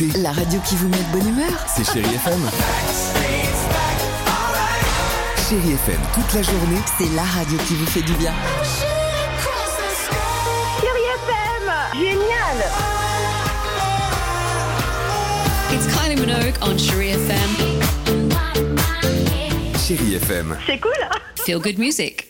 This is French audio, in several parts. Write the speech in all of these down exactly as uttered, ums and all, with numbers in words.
écoutez la radio qui vous met de bonne humeur. C'est Chérie F M. Chérie F M, toute la journée. C'est la radio qui vous fait du bien. Chérie F M, génial. It's Kylie Minogue on Chérie F M. Chérie F M. C'est cool. Feel good music.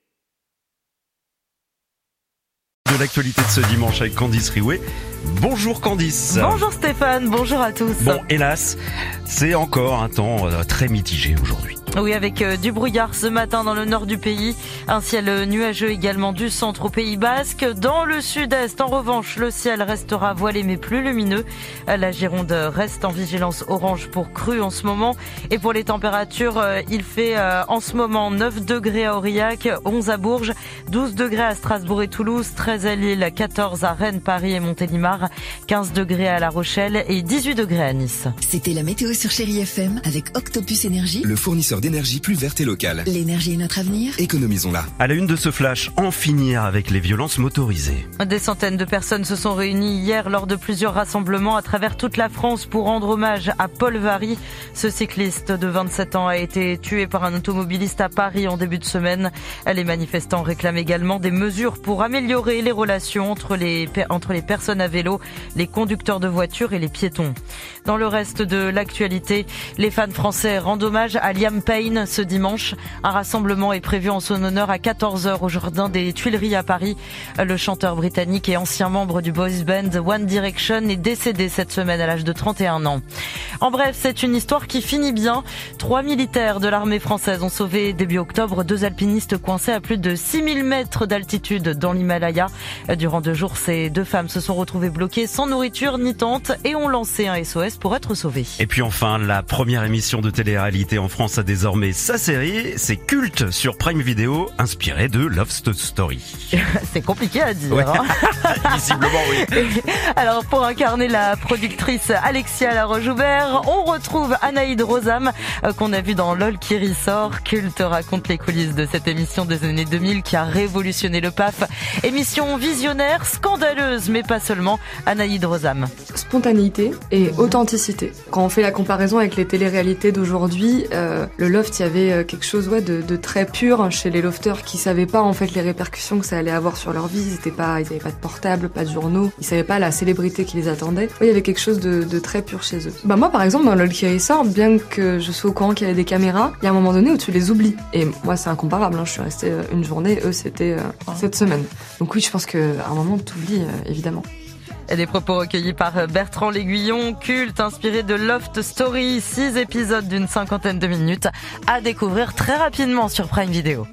De l'actualité de ce dimanche avec Candice Riouet. Bonjour Candice. Bonjour Stéphane, bonjour à tous. Bon, hélas, c'est encore un temps euh, très mitigé aujourd'hui. Oui, avec euh, du brouillard ce matin dans le nord du pays, un ciel nuageux également du centre au Pays Basque. Dans le sud-est, en revanche, le ciel restera voilé mais plus lumineux. La Gironde reste en vigilance orange pour crue en ce moment. Et pour les températures, euh, il fait euh, en ce moment neuf degrés à Aurillac, onze à Bourges, douze degrés à Strasbourg et Toulouse, treize à Lille, quatorze à Rennes, Paris et Montélimar, quinze degrés à La Rochelle et dix-huit degrés à Nice. C'était la météo sur Chérie F M avec Octopus Énergie. Le fournisseur d'énergie plus verte et locale. L'énergie est notre avenir. Économisons-la. À la une de ce flash, en finir avec les violences motorisées. Des centaines de personnes se sont réunies hier lors de plusieurs rassemblements à travers toute la France pour rendre hommage à Paul Varry. Ce cycliste de vingt-sept ans a été tué par un automobiliste à Paris en début de semaine. Les manifestants réclament également des mesures pour améliorer les relations entre les, entre les personnes à vélo, les conducteurs de voitures et les piétons. Dans le reste de l'actualité, les fans français rendent hommage à Liam Payne ce dimanche. Un rassemblement est prévu en son honneur à quatorze heures au jardin des Tuileries à Paris. Le chanteur britannique et ancien membre du boys band One Direction est décédé cette semaine à l'âge de trente et un ans. En bref, c'est une histoire qui finit bien. Trois militaires de l'armée française ont sauvé début octobre deux alpinistes coincés à plus de six mille mètres d'altitude dans l'Himalaya. Durant deux jours, ces deux femmes se sont retrouvées bloquées sans nourriture ni tente et ont lancé un S O S pour être sauvées. Et puis enfin, la première émission de télé-réalité en France a désormais sa série. C'est Culte sur Prime Video, inspiré de Love Story. C'est compliqué à dire. Ouais. Hein. Visiblement, oui. Alors, pour incarner la productrice Alexia Laroche-Joubert, on retrouve Anaïd Rosam, euh, qu'on a vu dans LOL qui ressort. Culte raconte les coulisses de cette émission des années deux mille qui a révolutionné le P A F. Émission visionnaire, scandaleuse, mais pas seulement. Anaïd Rosam. Spontanéité et authenticité. Quand on fait la comparaison avec les téléréalités d'aujourd'hui, euh, le loft, il y avait quelque chose ouais, de, de très pur chez les lofters qui savaient pas en fait les répercussions que ça allait avoir sur leur vie. Ils étaient pas, ils avaient pas de portable, pas de journaux. Ils savaient pas la célébrité qui les attendait. Ouais, il y avait quelque chose de, de très pur chez eux. Bah moi, par exemple, dans LOL qui ressort, bien que je sois au courant qu'il y avait des caméras, il y a un moment donné où tu les oublies. Et moi, c'est incomparable. Hein. Je suis restée une journée, eux, c'était euh, cette semaine. Donc oui, je pense qu'à un moment, tu oublies, euh, évidemment. Et des propos recueillis par Bertrand L'Aiguillon, Culte, inspiré de Loft Story, six épisodes d'une cinquantaine de minutes, à découvrir très rapidement sur Prime Video.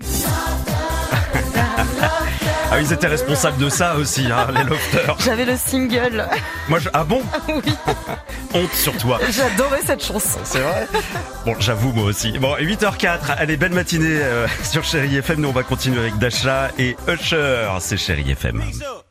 Ah, ils étaient responsables de ça aussi, hein, les lofters. J'avais le single. Moi, je... Ah bon? Oui. Honte sur toi. J'adorais cette chanson. C'est vrai? Bon, j'avoue, moi aussi. Bon, huit heures quatre, allez, belle matinée euh, sur Chérie F M. Nous, on va continuer avec Dasha et Usher. C'est Chérie F M.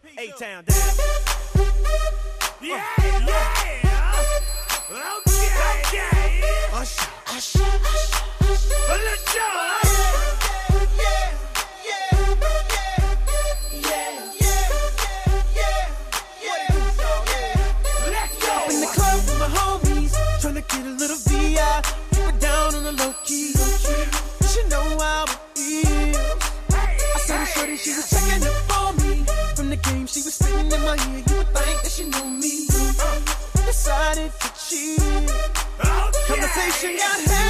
Yeah, yeah, okay, okay. Usher, Usher, Usher, let's go. Yeah, yeah, yeah, yeah, yeah, yeah. Let's go. In the club with my homies, tryna get a little V I, keep it down on the low key. She know how it is. I saw the shorty, she was checking up for me. From the game, she was spitting in my ear. You would think that she knew me. Decided to cheat. Conversation got heavy.